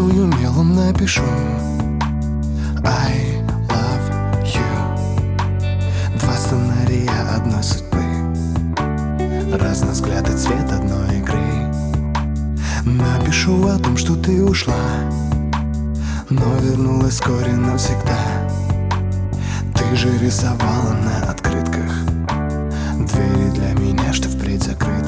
Рисую мелом, напишу I love you. Два сценария одной судьбы, разный взгляд и цвет одной игры. Напишу о том, что ты ушла, но вернулась вскоре навсегда. Ты же рисовала на открытках двери для меня, что впредь закрыты.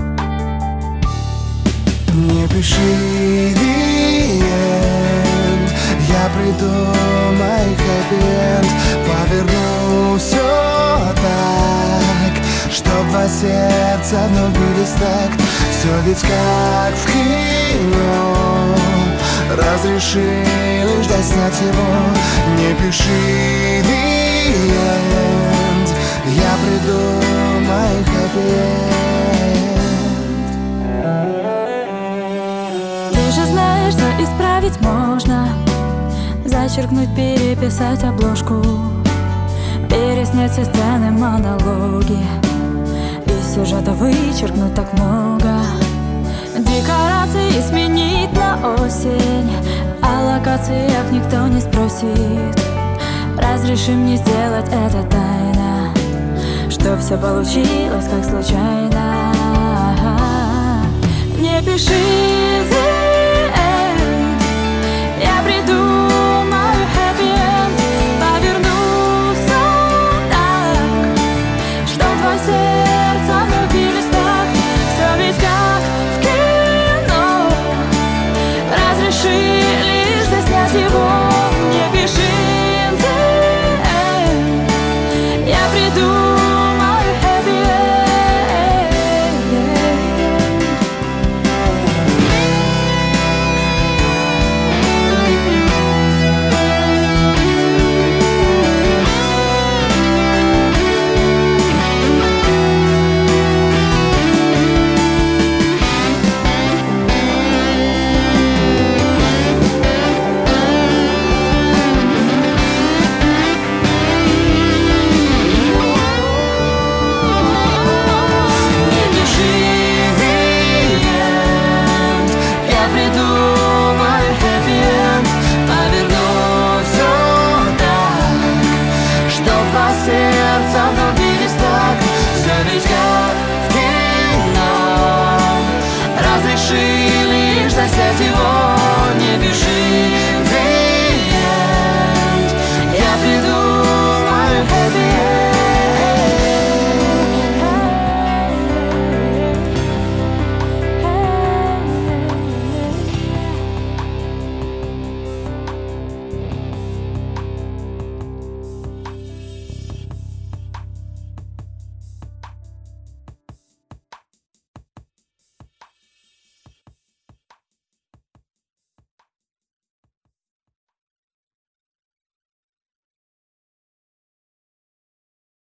Не пиши the end, я придумай happy end. Поверну все так, чтоб два сердца вновь бились так. Все ведь как в кино, разреши лишь ждать снять его. Не пиши the end, я придумай happy end. Ты же знаешь, что исправить можно: зачеркнуть, переписать обложку, переснять все сцены, монологи. Из сюжета вычеркнуть так много, декорации сменить на осень. О локациях никто не спросит. Разреши мне сделать это тайно, что все получилось как случайно. Не пиши